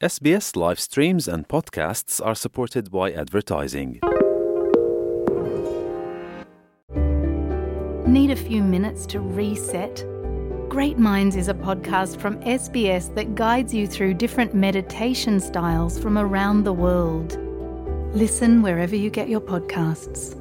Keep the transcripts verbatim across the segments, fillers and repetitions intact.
S B S live streams and podcasts are supported by advertising. Need a few minutes to reset? Great Minds is a podcast from S B S that guides you through different meditation styles from around the world. Listen wherever you get your podcasts.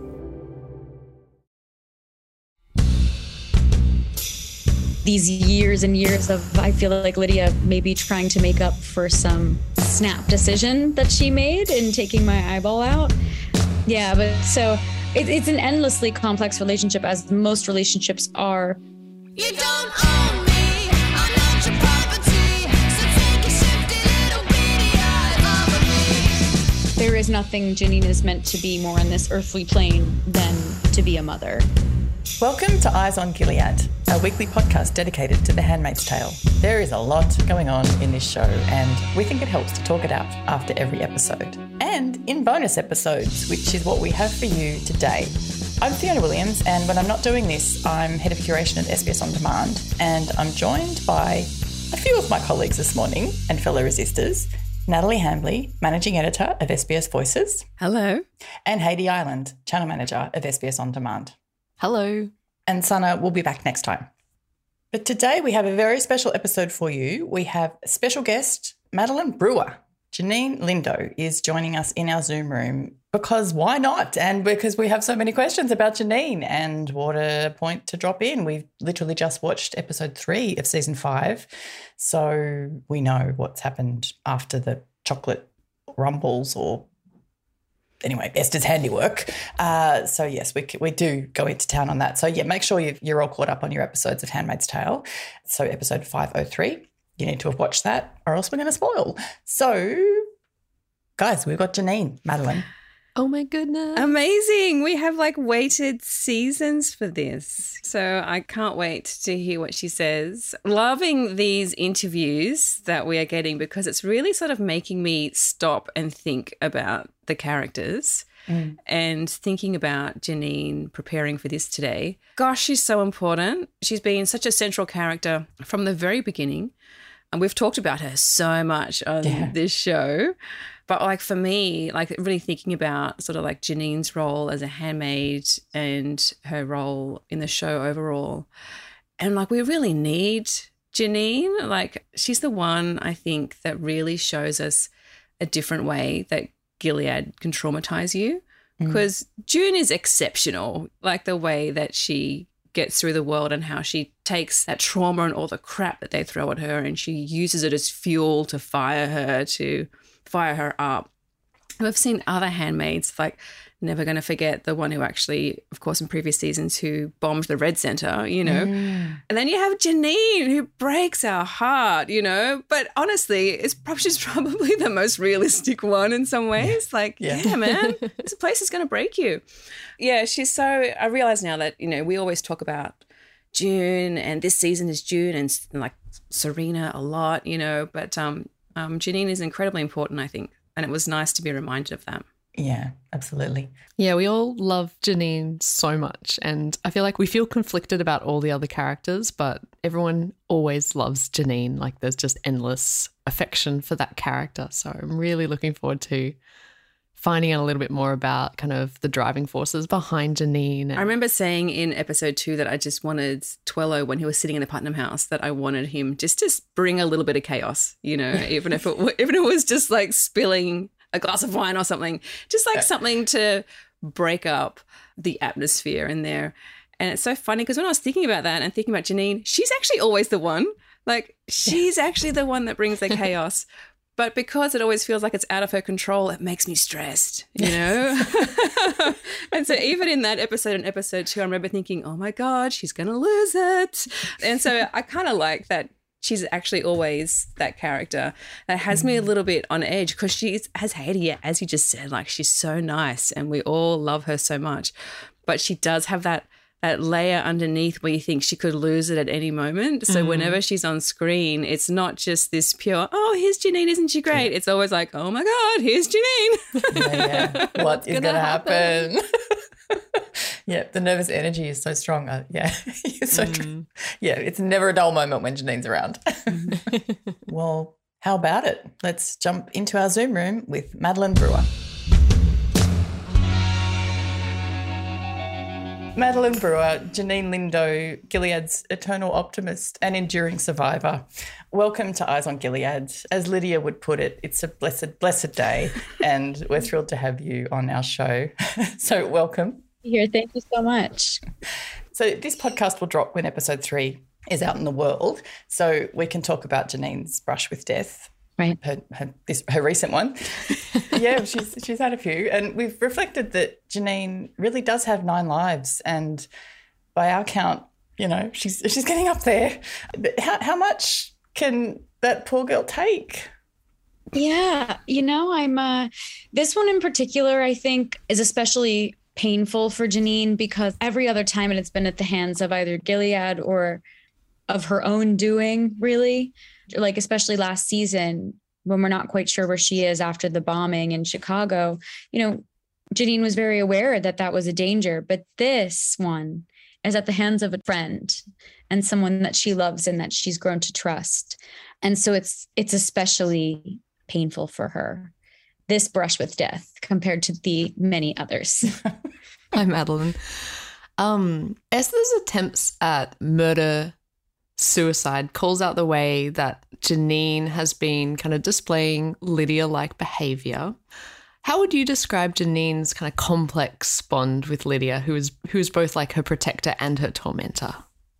These years and years of, I feel like Lydia maybe trying to make up for some snap decision that she made in taking my eyeball out. Yeah, but so it, it's an endlessly complex relationship, as most relationships are. You don't own me, I'm not your property, so take a shifty little beady eye over me. There is nothing Janine is meant to be more on this earthly plane than to be a mother. Welcome to Eyes on Gilead, a weekly podcast dedicated to The Handmaid's Tale. There is a lot going on in this show, and we think it helps to talk it out after every episode. And in bonus episodes, which is what we have for you today. I'm Fiona Williams, and when I'm not doing this, I'm Head of Curation at S B S On Demand, and I'm joined by a few of my colleagues this morning and fellow resistors, Natalie Hambley, Managing Editor of S B S Voices. Hello. And Heidi Island, Channel Manager of S B S On Demand. Hello. And Sana will be back next time. But today we have a very special episode for you. We have a special guest, Madeline Brewer. Janine Lindo is joining us in our Zoom room because why not? And because we have so many questions about Janine, and what a point to drop in. We've literally just watched episode three of season five, so we know what's happened after the chocolate rumbles, or anyway, Esther's handiwork. Uh, so, yes, we we do go into town on that. So, yeah, make sure you've, you're all caught up on your episodes of Handmaid's Tale. So, episode five oh three, you need to have watched that or else we're going to spoil. So, guys, we've got Janine, Madeline. Oh, my goodness. Amazing. We have like waited seasons for this. So I can't wait to hear what she says. Loving these interviews that we are getting, because it's really sort of making me stop and think about the characters mm. and thinking about Janine preparing for this today. Gosh, she's so important. She's been such a central character from the very beginning. And we've talked about her so much on yeah. this show. But like for me, like really thinking about sort of like Janine's role as a handmaid and her role in the show overall. And like we really need Janine. Like she's the one, I think, that really shows us a different way that Gilead can traumatize you. Because mm. June is exceptional, like the way that she gets through the world and how she takes that trauma and all the crap that they throw at her and she uses it as fuel to fire her, to fire her up. We've seen other handmaids, like never going to forget the one who actually, of course, in previous seasons, who bombed the Red Centre, you know. Mm. And then you have Janine, who breaks our heart, you know. But honestly, it's probably, she's probably the most realistic one in some ways. Yeah. Like, yeah, yeah man, this place is going to break you. Yeah, she's so, I realise now that, you know, we always talk about June and this season is June and, and like Serena a lot, you know, but um, um, Janine is incredibly important, I think. And it was nice to be reminded of that. Yeah, absolutely. Yeah, we all love Janine so much, and I feel like we feel conflicted about all the other characters, but everyone always loves Janine. Like there's just endless affection for that character. So I'm really looking forward to finding out a little bit more about kind of the driving forces behind Janine. I remember saying in episode two that I just wanted Twello, when he was sitting in the Putnam house, that I wanted him just to bring a little bit of chaos, you know, even if it even if it was just like spilling a glass of wine or something, just like something to break up the atmosphere in there. And it's so funny because when I was thinking about that and thinking about Janine, she's actually always the one. Like she's actually the one that brings the chaos. But because it always feels like it's out of her control, it makes me stressed, you know? And so even in that episode, in episode two, I remember thinking, oh, my God, she's going to lose it. And so I kind of like that she's actually always that character that has me a little bit on edge, because she has Haiti, as you just said, like she's so nice and we all love her so much. But she does have that that layer underneath where you think she could lose it at any moment. So mm. whenever she's on screen, it's not just this pure, oh, here's Janine, isn't she great? Yeah. It's always like, oh, my God, here's Janine. Yeah, yeah. What is going to happen? happen? Yeah, the nervous energy is so strong. Uh, yeah, it's so mm. true. Yeah, it's never a dull moment when Janine's around. Well, How about it? Let's jump into our Zoom room with Madeline Brewer. Madeline Brewer, Janine Lindo, Gilead's eternal optimist and enduring survivor. Welcome to Eyes on Gilead. As Lydia would put it, it's a blessed, blessed day, and we're thrilled to have you on our show. So welcome. Here, thank you so much. So this podcast will drop when episode three is out in the world, so we can talk about Janine's brush with death. Right. Her, her, this, her recent one. Yeah, she's she's had a few. And we've reflected that Janine really does have nine lives. And by our count, you know, she's she's getting up there. But how, how much can that poor girl take? Yeah. You know, I'm, uh, this one in particular, I think is especially painful for Janine because every other time it's been at the hands of either Gilead or of her own doing, really. Like, especially last season when we're not quite sure where she is after the bombing in Chicago, you know, Janine was very aware that that was a danger. But this one is at the hands of a friend and someone that she loves and that she's grown to trust. And so it's it's especially painful for her, this brush with death, compared to the many others. Hi, Madeline. Um, Esther's attempts at murder suicide calls out the way that Janine has been kind of displaying Lydia-like behaviour. How would you describe Janine's kind of complex bond with Lydia, who is who is both like her protector and her tormentor?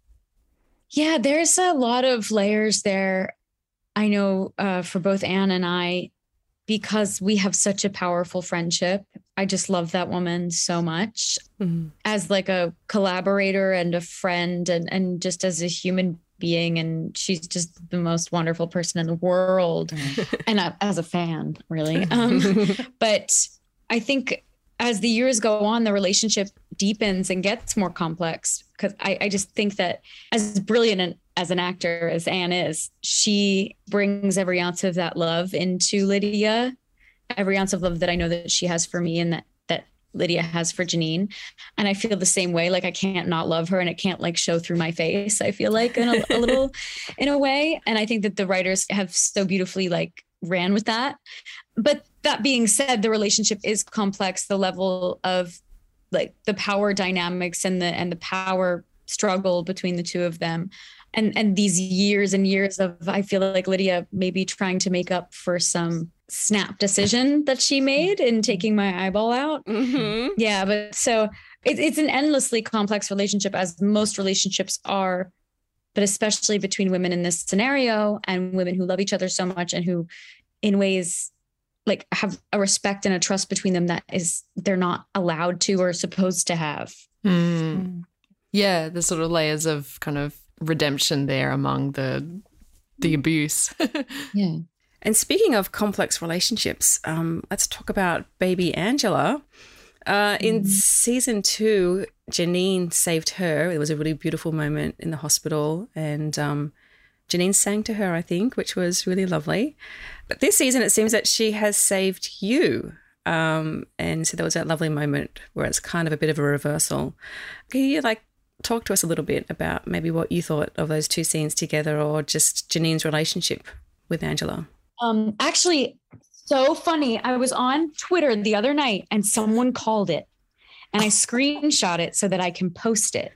Yeah, there's a lot of layers there. I know uh, for both Anne and I, because we have such a powerful friendship. I just love that woman so much mm-hmm. as like a collaborator and a friend and, and just as a human being. And she's just the most wonderful person in the world. Mm-hmm. And uh, as a fan, really. Um, but I think as the years go on, the relationship deepens and gets more complex because I, I just think that as brilliant as an actor as Anne is, she brings every ounce of that love into Lydia, every ounce of love that I know that she has for me and that that Lydia has for Janine. And I feel the same way. Like I can't not love her and it can't like show through my face. I feel like in a, a little, in a way. And I think that the writers have so beautifully like ran with that. But that being said, the relationship is complex. The level of like the power dynamics and the and the power struggle between the two of them. And and these years and years of, I feel like Lydia maybe trying to make up for some snap decision that she made in taking my eyeball out. Mm-hmm. Yeah, but so it, it's an endlessly complex relationship, as most relationships are, but especially between women in this scenario and women who love each other so much and who in ways like have a respect and a trust between them that is they're not allowed to or supposed to have. Mm. Mm. Yeah, there's sort of layers of kind of redemption there among the the abuse. Yeah. And speaking of complex relationships, um, let's talk about baby Angela. Uh, in mm. season two, Janine saved her. It was a really beautiful moment in the hospital, and um, Janine sang to her, I think, which was really lovely. But this season, it seems that she has saved you. Um, and so there was that lovely moment where it's kind of a bit of a reversal. Can you like talk to us a little bit about maybe what you thought of those two scenes together, or just Janine's relationship with Angela? Um, actually, so funny. I was on Twitter the other night and someone called it and I screenshot it so that I can post it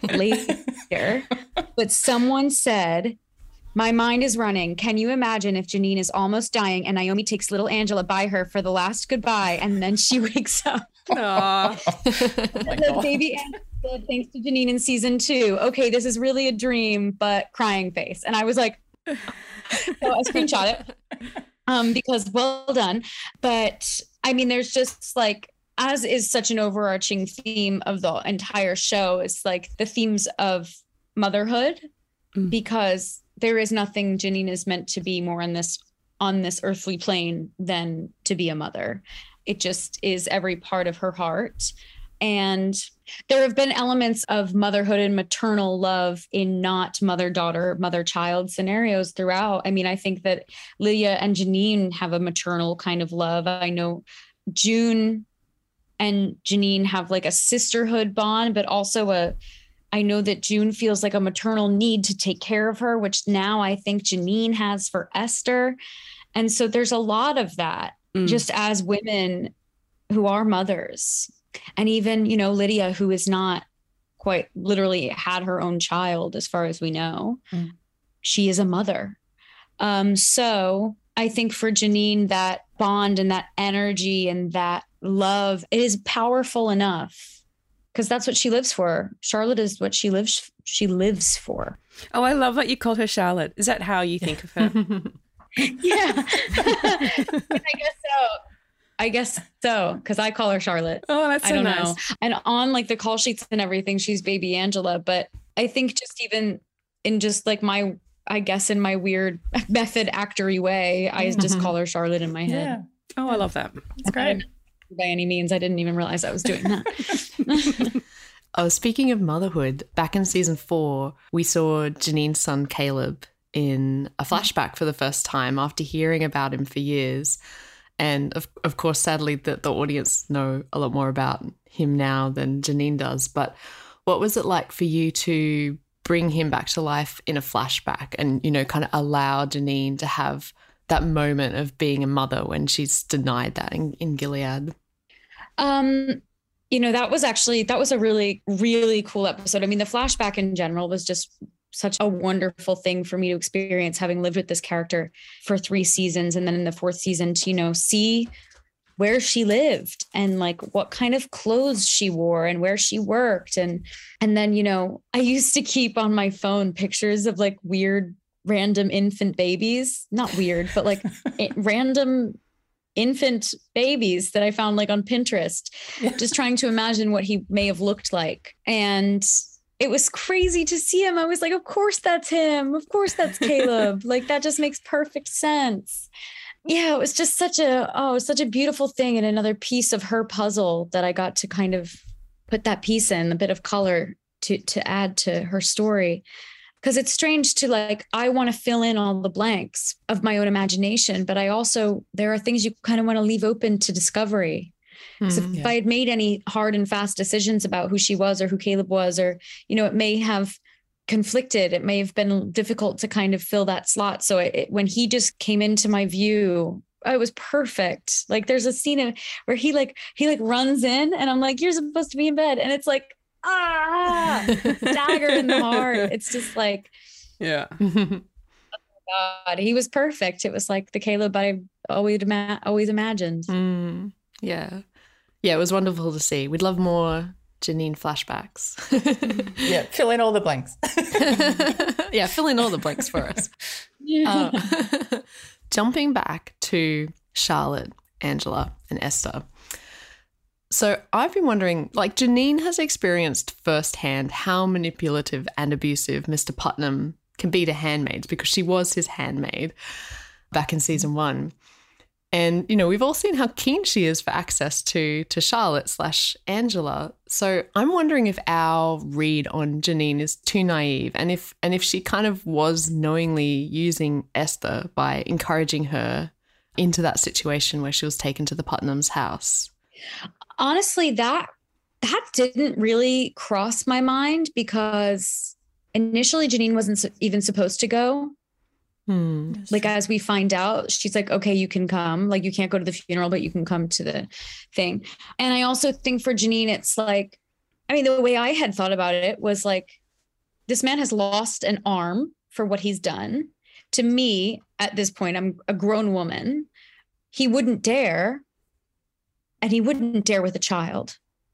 later. But someone said, my mind is running. Can you imagine if Janine is almost dying and Naomi takes little Angela by her for the last goodbye and then she wakes up? Aww. The baby Angela said, thanks to Janine in season two. Okay, this is really a dream, but crying face. And I was like, so I screenshot it um, because well done. But I mean, there's just like, as is such an overarching theme of the entire show, it's like the themes of motherhood, mm. because there is nothing Janine is meant to be more on this on this earthly plane than to be a mother. It just is every part of her heart. And there have been elements of motherhood and maternal love in not mother-daughter, mother-child scenarios throughout. I mean, I think that Lydia and Janine have a maternal kind of love. I know June and Janine have like a sisterhood bond, but also a I know that June feels like a maternal need to take care of her, which now I think Janine has for Esther. And so there's a lot of that mm. just as women who are mothers. And even, you know, Lydia, who is not quite literally had her own child, as far as we know, mm. she is a mother. Um, so I think for Janine, that bond and that energy and that love is powerful enough, because that's what she lives for. Charlotte is what she lives she lives for. Oh, I love that you called her Charlotte. Is that how you think of her? Yeah. I guess so. I guess so, because I call her Charlotte. Oh, that's so I don't nice. know. And on like the call sheets and everything, she's baby Angela. But I think just even in just like my, I guess in my weird method actory way, I just call her Charlotte in my head. Yeah. Oh, I love that. That's great. By any means, I didn't even realize I was doing that. Oh, speaking of motherhood, back in season four, we saw Janine's son Caleb in a flashback for the first time after hearing about him for years. And of of course, sadly, the, the audience know a lot more about him now than Janine does. But what was it like for you to bring him back to life in a flashback and, you know, kind of allow Janine to have that moment of being a mother when she's denied that in, in Gilead? Um, you know, that was actually, that was a really, really cool episode. I mean, the flashback in general was just such a wonderful thing for me to experience, having lived with this character for three seasons. And then in the fourth season to, you know, see where she lived and like what kind of clothes she wore and where she worked. And, and then, you know, I used to keep on my phone pictures of like weird, random infant babies, not weird, but like random infant babies that I found like on Pinterest, yeah. just trying to imagine what he may have looked like. And it was crazy to see him. I was like, of course that's him. Of course that's Caleb. Like that just makes perfect sense. Yeah, it was just such a, oh, it was such a beautiful thing. And another piece of her puzzle that I got to kind of put that piece in, a bit of color to, to add to her story. Because it's strange to like, I want to fill in all the blanks of my own imagination, but I also, there are things you kind of want to leave open to discovery. Because mm, if yeah. I had made any hard and fast decisions about who she was or who Caleb was, or, you know, it may have conflicted. It may have been difficult to kind of fill that slot. So it, it, when he just came into my view, it was perfect. Like there's a scene in, where he like, he like runs in and I'm like, you're supposed to be in bed. And it's like, ah, dagger in the heart. It's just like, yeah. Oh God, he was perfect. It was like the Caleb I always, ima- always imagined. Mm, yeah. Yeah, it was wonderful to see. We'd love more Janine flashbacks. Yeah, fill in all the blanks. Yeah, fill in all the blanks for us. Uh, jumping back to Charlotte, Angela, and Esther. So I've been wondering, like Janine has experienced firsthand how manipulative and abusive Mister Putnam can be to handmaids because she was his handmaid back in season one. And, you know, we've all seen how keen she is for access to to Charlotte slash Angela. So I'm wondering if our read on Janine is too naive and if and if she kind of was knowingly using Esther by encouraging her into that situation where she was taken to the Putnam's house. Honestly, that that didn't really cross my mind because initially Janine wasn't su- even supposed to go. Hmm. Like, as we find out, she's like, okay, you can come. Like, you can't go to the funeral, but you can come to the thing. And I also think for Janine, it's like, I mean, the way I had thought about it was like, this man has lost an arm for what he's done. To me, at this point, I'm a grown woman. He wouldn't dare. And he wouldn't dare with a child.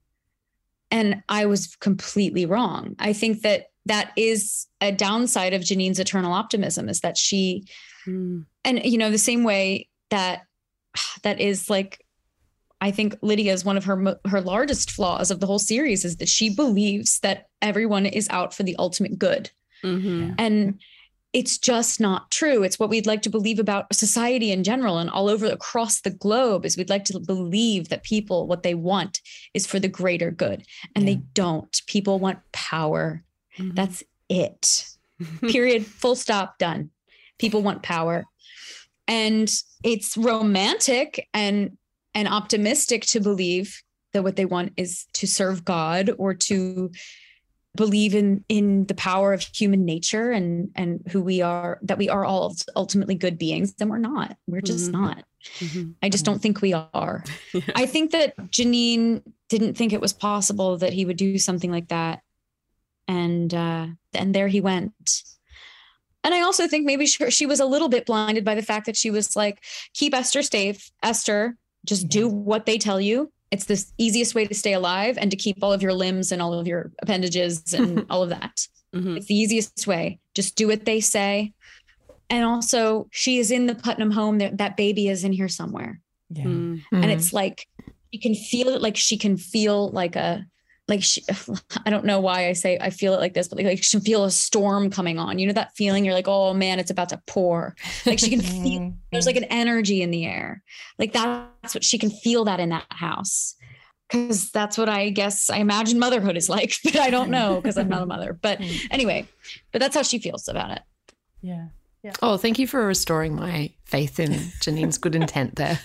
And I was completely wrong. I think that that is a downside of Janine's eternal optimism is that she, mm. and, you know, the same way that that is like, I think Lydia is one of her, her largest flaws of the whole series is that she believes that everyone is out for the ultimate good. Mm-hmm. And it's just not true. It's what we'd like to believe about society in general and all over across the globe is we'd like to believe that people, what they want is for the greater good. And yeah. they don't. People want power. Mm-hmm. That's it. Period. Full stop. Done. People want power. And it's romantic and, and optimistic to believe that what they want is to serve God or to believe in in the power of human nature and and who we are, that we are all ultimately good beings, then we're not. We're just Mm-hmm. not. Mm-hmm. I just don't think we are. Yeah. I think that Janine didn't think it was possible that he would do something like that. And uh, and there he went. And I also think maybe she, she was a little bit blinded by the fact that she was like, keep Esther safe. Esther, just do what they tell you. It's the easiest way to stay alive and to keep all of your limbs and all of your appendages and all of that. Mm-hmm. It's the easiest way. Just do what they say. And also, she is in the Putnam home. That, that baby is in here somewhere. Yeah. Mm. And it's like, you can feel it, like she can feel like a, like she, I don't know why I say I feel it like this, but like, like she can feel a storm coming on. You know that feeling? You're like, oh man, it's about to pour. Like she can feel, there's like an energy in the air. Like that's what she can feel, that in that house. Cause that's what I guess I imagine motherhood is like, but I don't know because I'm not a mother. But anyway, but that's how she feels about it. Yeah. Oh, thank you for restoring my faith in Janine's good intent there.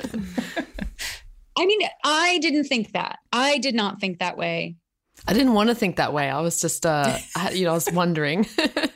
I mean, I didn't think that. I did not think that way. I didn't want to think that way. I was just, uh, I, you know, I was wondering.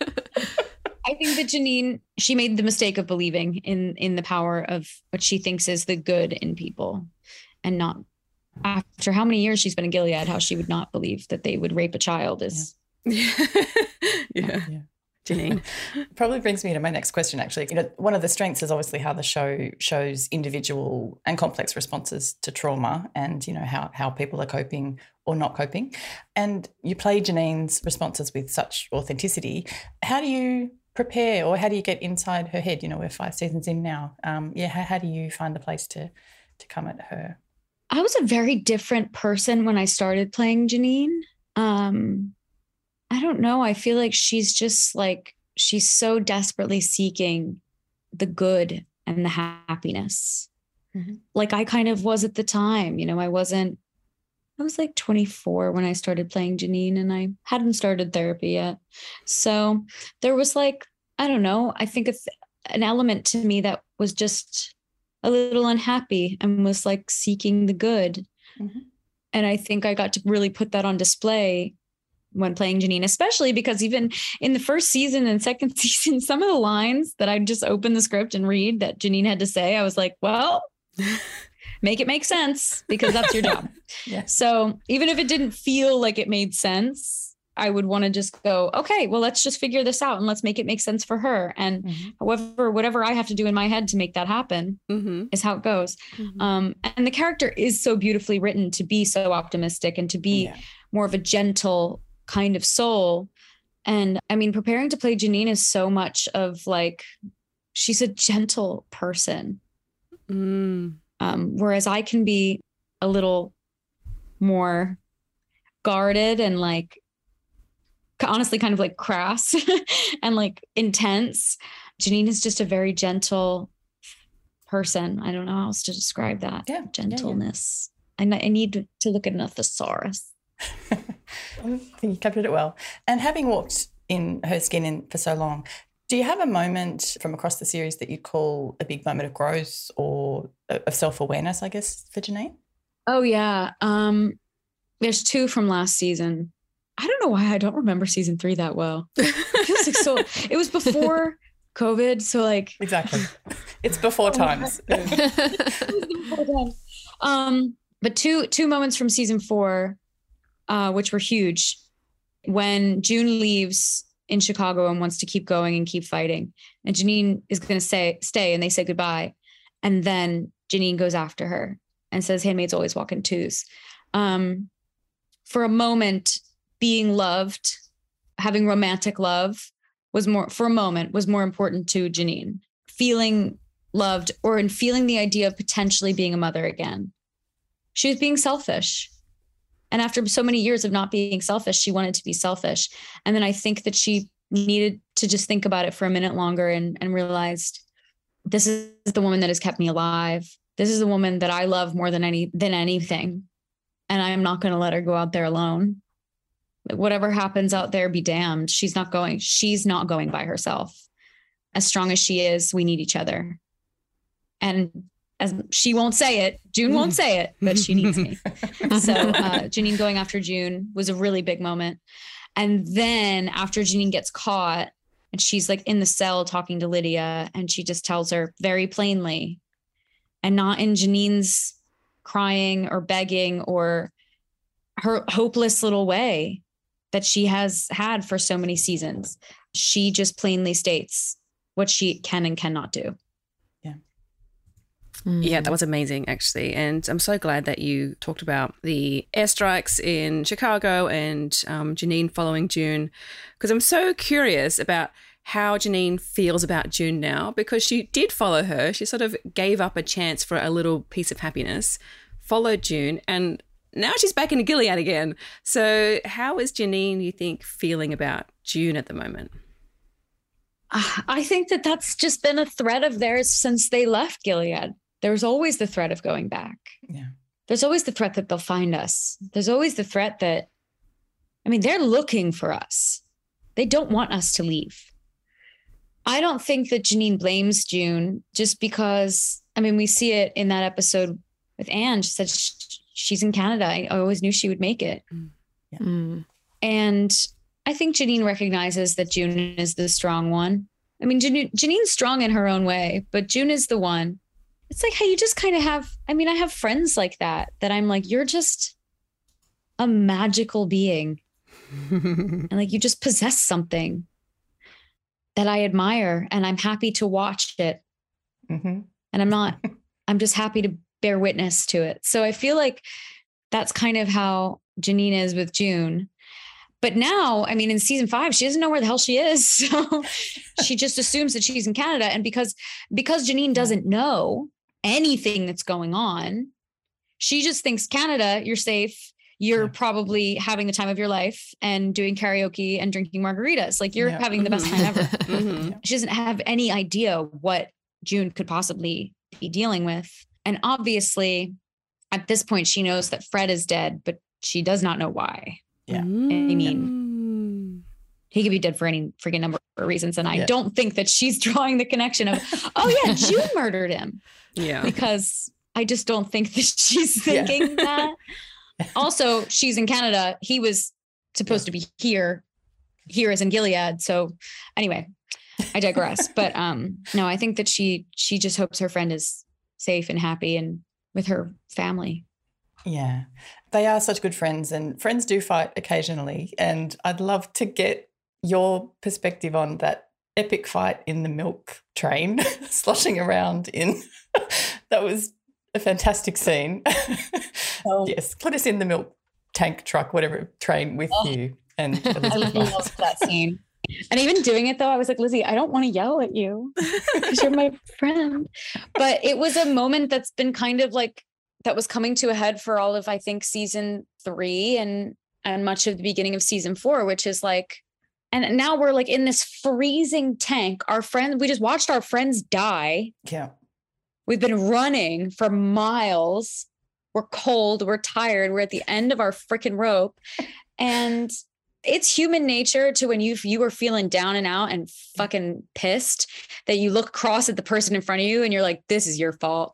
I think that Janine, she made the mistake of believing in in the power of what she thinks is the good in people, and not, after how many years she's been in Gilead, how she would not believe that they would rape a child is. Yeah. yeah. Yeah. Janine. Probably brings me to my next question, actually. You know, one of the strengths is obviously how the show shows individual and complex responses to trauma, and, you know, how, how people are coping or not coping. And you play Janine's responses with such authenticity. How do you prepare, or how do you get inside her head? You know, we're five seasons in now. Um, yeah, how, how do you find the place to to come at her? I was a very different person when I started playing Janine. Um, I don't know. I feel like she's just like, she's so desperately seeking the good and the happiness. Mm-hmm. Like I kind of was at the time, you know, I wasn't, I was like twenty-four when I started playing Janine, and I hadn't started therapy yet. So there was like, I don't know, I think it's an element to me that was just a little unhappy and was like seeking the good. Mm-hmm. And I think I got to really put that on display when playing Janine, especially because even in the first season and second season, some of the lines that I'd just open the script and read that Janine had to say, I was like, well, make it make sense, because that's your job. Yeah. So even if it didn't feel like it made sense, I would want to just go, okay, well, let's just figure this out and let's make it make sense for her. And Mm-hmm. however, whatever I have to do in my head to make that happen Mm-hmm. is how it goes. Mhm. Um, and the character is so beautifully written to be so optimistic and to be Yeah. more of a gentle kind of soul. And I mean, preparing to play Janine is so much of like, she's a gentle person. Mm. Um, whereas I can be a little more guarded and like, honestly, kind of like crass and like intense. Janine is just a very gentle person. I don't know how else to describe that. Yeah, yeah, yeah. Gentleness. I, I need to look at a thesaurus. I think you covered it well. And having walked in her skin in for so long, do you have a moment from across the series that you'd call a big moment of growth or of self-awareness, I guess, for Janine? Oh, yeah. Um, there's two from last season. I don't know why I don't remember season three that well. It feels like so, it was before COVID. So like, Exactly. It's before times. um, but two, two moments from season four, uh, which were huge. When June leaves in Chicago and wants to keep going and keep fighting, and Janine is going to say, stay, and they say goodbye. And then Janine goes after her and says, handmaids always walk in twos. Um, for a moment, being loved, having romantic love was more, for a moment, was more important to Janine. Feeling loved, or in feeling the idea of potentially being a mother again. She was being selfish. And after so many years of not being selfish, she wanted to be selfish. And then I think that she needed to just think about it for a minute longer and, and realized, this is the woman that has kept me alive. This is the woman that I love more than any, than anything. And I'm not going to let her go out there alone. Whatever happens out there, be damned. She's not going, she's not going by herself. As strong as she is, we need each other. And as she won't say it, June won't say it, but she needs me. So uh, Janine going after June was a really big moment. And then after Janine gets caught and she's like in the cell talking to Lydia, and she just tells her very plainly, and not in Janine's crying or begging or her hopeless little way that she has had for so many seasons. She just plainly states what she can and cannot do. Yeah. Yeah, that was amazing, actually. And I'm so glad that you talked about the airstrikes in Chicago and um, Janine following June, because I'm so curious about how Janine feels about June now, because she did follow her. She sort of gave up a chance for a little piece of happiness, followed June, and now she's back in Gilead again. So how is Janine, you think, feeling about June at the moment? I think that that's just been a threat of theirs since they left Gilead. There's always the threat of going back. Yeah. There's always the threat that they'll find us. There's always the threat that, I mean, they're looking for us. They don't want us to leave. I don't think that Janine blames June just because, I mean, we see it in that episode with Anne. She said sh- she's in Canada. I always knew she would make it. Yeah. Mm. And I think Janine recognizes that June is the strong one. I mean, Janine, Janine's strong in her own way, but June is the one. It's like, hey, you just kind of have, I mean, I have friends like that, that I'm like, you're just a magical being. And like, you just possess something that I admire, and I'm happy to watch it. Mm-hmm. And I'm not, I'm just happy to bear witness to it. So I feel like that's kind of how Janine is with June. But now, I mean, in season five, she doesn't know where the hell she is. So she just assumes that she's in Canada. And because, because Janine doesn't know anything that's going on, she just thinks, Canada, you're safe. You're Yeah. probably having the time of your life and doing karaoke and drinking margaritas. Like you're Yeah. having the best time ever. Mhm. She doesn't have any idea what June could possibly be dealing with. And obviously, at this point, she knows that Fred is dead, but she does not know why. Yeah. I mean, he could be dead for any freaking number of reasons. And I Yeah. don't think that she's drawing the connection of, oh yeah, June murdered him, Yeah. because I just don't think that she's Yeah. thinking that. Also, she's in Canada. He was supposed to be here. Here is in Gilead. So anyway, I digress. But um, no, I think that she she just hopes her friend is safe and happy and with her family. Yeah. They are such good friends, and friends do fight occasionally. And I'd love to get your perspective on that epic fight in the milk train, sloshing around in. That was a fantastic scene. Oh. Yes, put us in the milk tank truck, whatever train with Oh. you. And I Elizabeth Moss. loved that scene. And even doing it though, I was like, Lizzie, I don't want to yell at you because you're my friend. But it was a moment that's been kind of like, that was coming to a head for all of, I think, season three and and much of the beginning of season four, which is like, and now we're like in this freezing tank. Our friend, we just watched our friends die. Yeah. We've been running for miles. We're cold. We're tired. We're at the end of our freaking rope. And it's human nature to, when you you are feeling down and out and fucking pissed, that you look across at the person in front of you and you're like, this is your fault.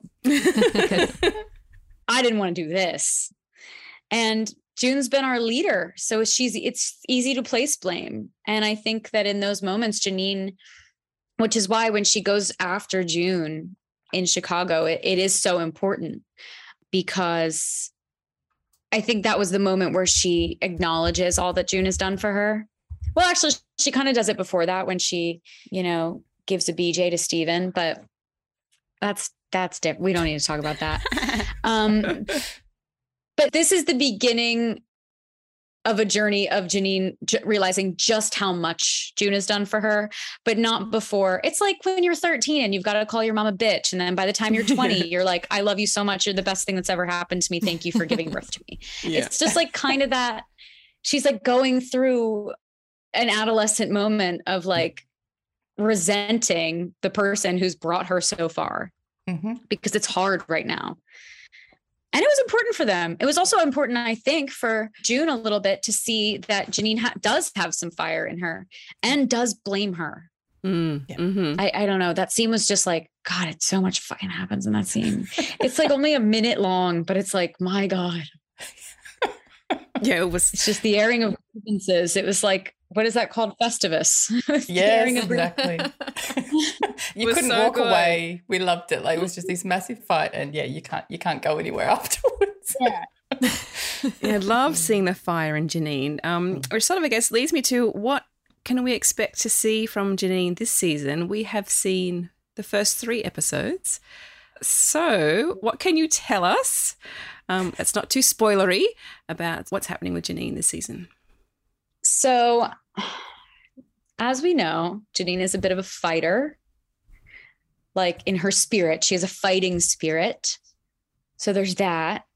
I didn't want to do this. And June's been our leader. So she's, it's easy to place blame. And I think that in those moments, Janine, which is why when she goes after June in Chicago, it, it is so important, because I think that was the moment where she acknowledges all that June has done for her. Well, actually, she kind of does it before that when she, you know, gives a B J to Steven, but that's, that's different. We don't need to talk about that. Um, but this is the beginning of a journey of Janine j- realizing just how much June has done for her, but not before. It's like when you're thirteen and you've got to call your mom a bitch. And then by the time you're twenty, you're like, I love you so much. You're the best thing that's ever happened to me. Thank you for giving birth to me. Yeah. It's just like kind of that she's like going through an adolescent moment of like resenting the person who's brought her so far, Mm-hmm. because it's hard right now. And it was important for them. It was also important, I think, for June a little bit to see that Janine ha- does have some fire in her and does blame her. Mm, Yeah. mhm. I, I don't know. That scene was just like, God, it's so much fucking happens in that scene. It's like only a minute long, but it's like, my God. Yeah, it was. It's just the airing of grievances. It was like, what is that called? Festivus. The airing Yes, of grievances. exactly. You was couldn't so walk good. away. We loved it. Like it was just this massive fight, and yeah, you can't you can't go anywhere afterwards. Yeah. Yeah, I love seeing the fire in Janine. Um, which sort of, I guess, leads me to what can we expect to see from Janine this season? We have seen the first three episodes. So what can you tell us, um, that's not too spoilery, about what's happening with Janine this season? So, as we know, Janine is a bit of a fighter. Like in her spirit, she has a fighting spirit. So there's that.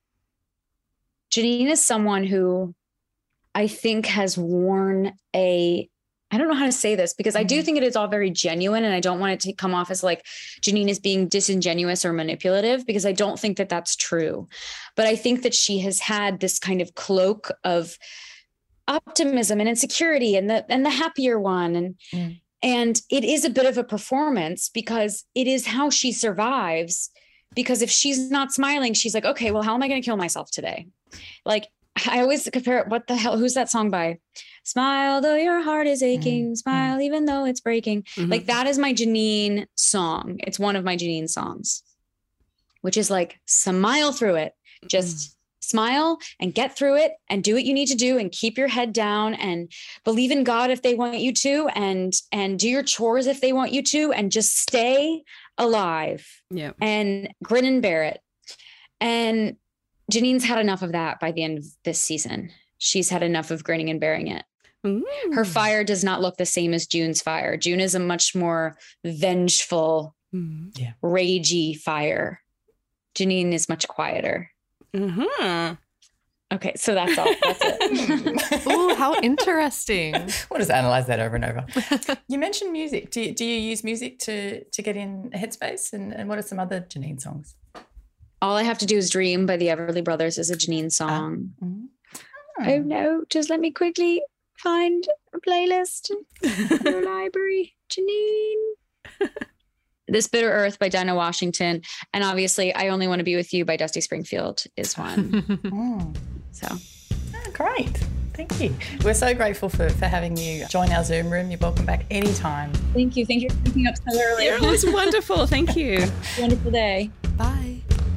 Janine is someone who I think has worn a, I don't know how to say this because I do think it is all very genuine and I don't want it to come off as like Janine is being disingenuous or manipulative because I don't think that that's true. But I think that she has had this kind of cloak of optimism and insecurity and the and the happier one. And, mm. and it is a bit of a performance because it is how she survives. Because if she's not smiling, she's like, okay, well, how am I going to kill myself today? Like, I always compare it. What the hell? Who's that song by? Smile though your heart is aching. Mm-hmm. Smile even though it's breaking. Mm-hmm. Like that is my Janine song. It's one of my Janine songs, which is like smile through it. Just mm-hmm. smile and get through it and do what you need to do and keep your head down and believe in God if they want you to and and do your chores if they want you to and just stay alive. Yeah. And grin and bear it. And Janine's had enough of that by the end of this season. She's had enough of grinning and bearing it. Ooh. Her fire does not look the same as June's fire. June is a much more vengeful, mm. yeah. ragey fire. Janine is much quieter. Mm-hmm. Okay, so that's all. That's it. Oh, how interesting. We'll just analyse that over and over. You mentioned music. Do you, do you use music to to get in a headspace? And, and what are some other Janine songs? All I Have to Do Is Dream by the Everly Brothers is a Janine song. Uh, mm-hmm. oh. oh, no, just let me quickly find a playlist in your library. Janine. This Bitter Earth by Dinah Washington. And obviously, I Only Want to Be With You by Dusty Springfield is one. mm. So. Oh, great. Thank you. We're so grateful for, for having you join our Zoom room. You're welcome back anytime. Thank you. Thank you for picking up so early. It was wonderful. Thank you. Wonderful day. Bye.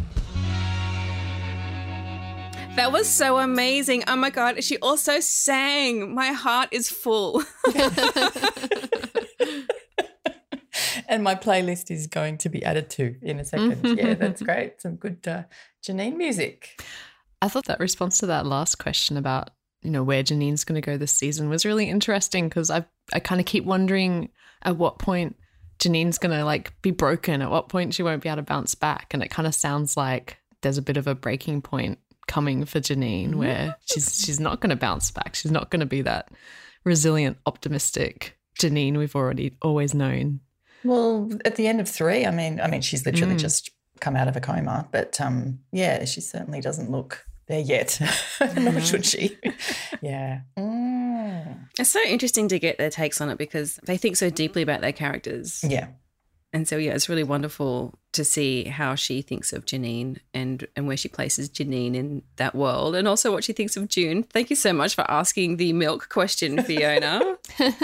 That was so amazing. Oh my God. She also sang. My heart is full. And my playlist is going to be added to in a second. Yeah, that's great. Some good uh, Janine music. I thought that response to that last question about, you know, where Janine's going to go this season was really interesting because I I kind of keep wondering at what point Janine's going to like be broken, at what point she won't be able to bounce back. And it kind of sounds like there's a bit of a breaking point coming for Janine where she's she's not going to bounce back. She's not going to be that resilient, optimistic Janine we've already always known. Well, at the end of three, I mean, I mean, she's literally mm. just come out of a coma, but um, yeah, she certainly doesn't look there yet. Nor should she. Yeah. Mm. It's so interesting to get their takes on it because they think so deeply about their characters. Yeah. And so, yeah, it's really wonderful to see how she thinks of Janine and, and where she places Janine in that world and also what she thinks of June. Thank you so much for asking the milk question, Fiona.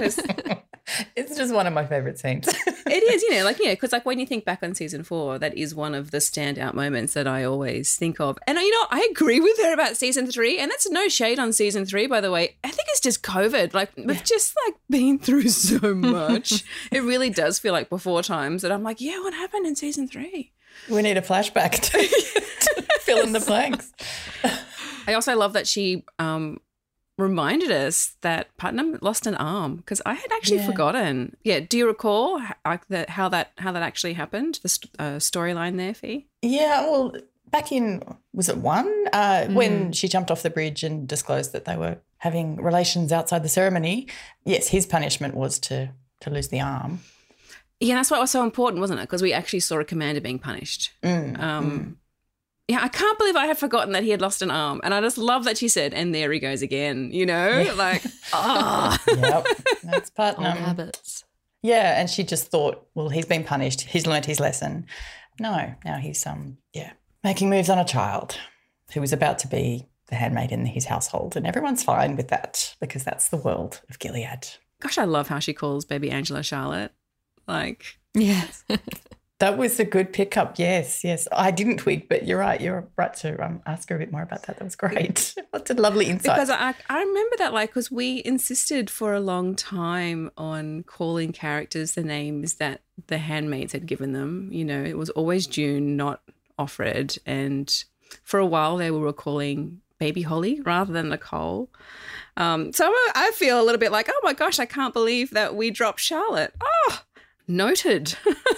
It's just one of my favourite scenes. It is, you know, like, yeah, because like when you think back on season four, that is one of the standout moments that I always think of. And, you know, I agree with her about season three, and that's no shade on season three, by the way. I think it's just COVID. Like, we've yeah. just, like, been through so much. It really does feel like before times that I'm like, yeah, what happened in season three? We need a flashback to, to fill in the blanks. I also love that she um, reminded us that Putnam lost an arm because I had actually yeah. forgotten. Yeah, do you recall how, that, how that how that actually happened? The uh, storyline there, Fee? Yeah, well, back in was it one uh, mm. when she jumped off the bridge and disclosed that they were having relations outside the ceremony. Yes, his punishment was to to lose the arm. Yeah, that's why it was so important, wasn't it? Because we actually saw a commander being punished. Mm, um, mm. Yeah, I can't believe I had forgotten that he had lost an arm. And I just love that she said, and there he goes again, you know? Yeah. Like, ah. Oh. Yep, that's Putnam. Old habits. Yeah, and she just thought, well, he's been punished. He's learnt his lesson. No, now he's, um, yeah, making moves on a child who was about to be the handmaid in his household, and everyone's fine with that because that's the world of Gilead. Gosh, I love how she calls baby Angela Charlotte. Like, Yeah. That was a good pickup. Yes, yes. I didn't twig, but you're right. You're right to um, ask her a bit more about that. That was great. What a lovely insight. because I, I remember that, like, because we insisted for a long time on calling characters the names that the handmaids had given them. You know, it was always June, not Offred. And for a while they were calling baby Holly rather than Nicole. Um, so I feel a little bit like, oh my gosh, I can't believe that we dropped Charlotte. Oh, noted.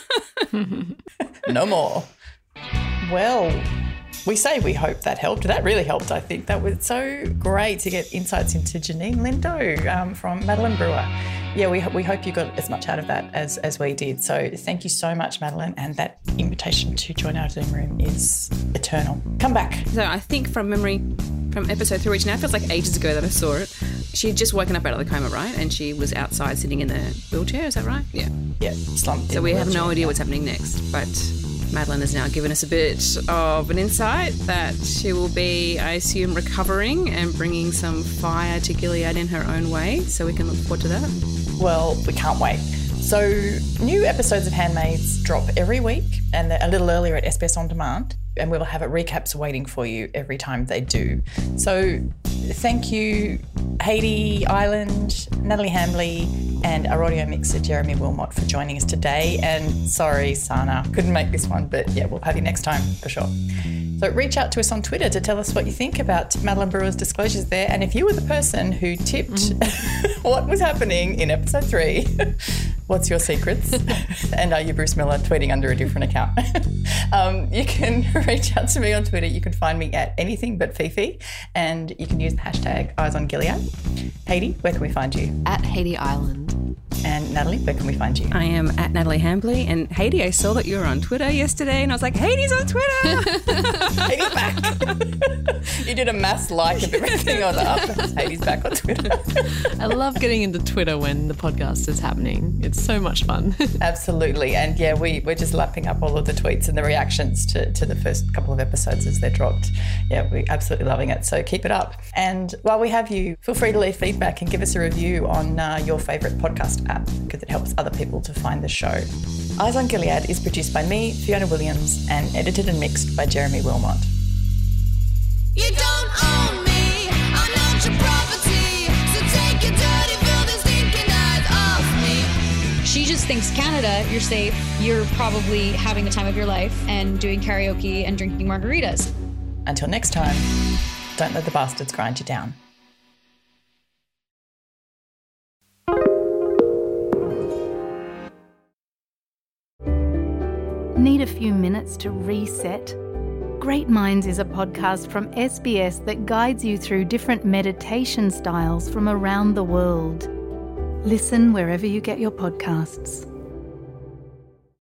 No more. Well, we say we hope that helped. That really helped, I think. That was so great to get insights into Janine Lindo um, from Madeline Brewer. Yeah, we, we hope you got as much out of that as, as we did. So thank you so much, Madeline. And that invitation to join our Zoom room is eternal. Come back. So I think from memory, from episode three, which now feels like ages ago that I saw it, she had just woken up out of the coma, right? And she was outside sitting in the wheelchair, is that right? Yeah. Yeah, slumped. So we have no idea what's happening next, but Madeline has now given us a bit of an insight that she will be, I assume, recovering and bringing some fire to Gilead in her own way. So we can look forward to that. Well, we can't wait. So new episodes of Handmaids drop every week and they're a little earlier at S B S On Demand, and we will have recaps waiting for you every time they do. So thank you, Haiti Island, Natalie Hambley, and our audio mixer, Jeremy Wilmot, for joining us today. And sorry, Sana, couldn't make this one, but yeah, we'll have you next time for sure. So reach out to us on Twitter to tell us what you think about Madeline Brewer's disclosures there. And if you were the person who tipped mm. what was happening in episode three, what's your secrets? And are you Bruce Miller tweeting under a different account? um, you can reach out to me on Twitter. You can find me at anything but Fifi, and you can use the hashtag Eyes on Gilead. Haiti, where can we find you? At Haiti Island. And Natalie, where can we find you? I am at Natalie Hambley. And Haiti, I saw that you were on Twitter yesterday, and I was like, Haiti's on Twitter. Haiti's back. You did a mass like of everything on up. Haiti's back on Twitter. I love getting into Twitter when the podcast is happening. It's so much fun. Absolutely. And yeah, we, we're just lapping up all of the tweets and the reactions to, to the first couple of episodes as they're dropped. Yeah, we're absolutely loving it. So keep it up. And while we have you, feel free to leave feedback and give us a review on uh, your favourite podcast app, because it helps other people to find the show. Eyes on Gilead is produced by me, Fiona Williams, and edited and mixed by Jeremy Wilmot. You don't own me, I'm not your property. So take your dirty, filthy, stinking eyes off me. She just thinks Canada, you're safe. You're probably having the time of your life and doing karaoke and drinking margaritas. Until next time, don't let the bastards grind you down. Need a few minutes to reset? Great Minds is a podcast from S B S that guides you through different meditation styles from around the world. Listen wherever you get your podcasts.